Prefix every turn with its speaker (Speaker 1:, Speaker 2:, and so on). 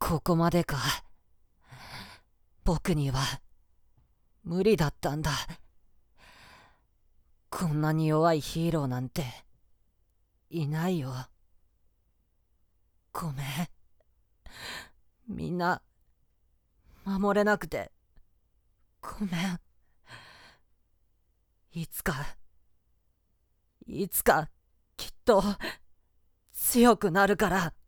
Speaker 1: ここまでか。僕には無理だったんだ。こんなに弱いヒーローなんていないよ。ごめん。みんな守れなくてごめん。いつかきっと強くなるから。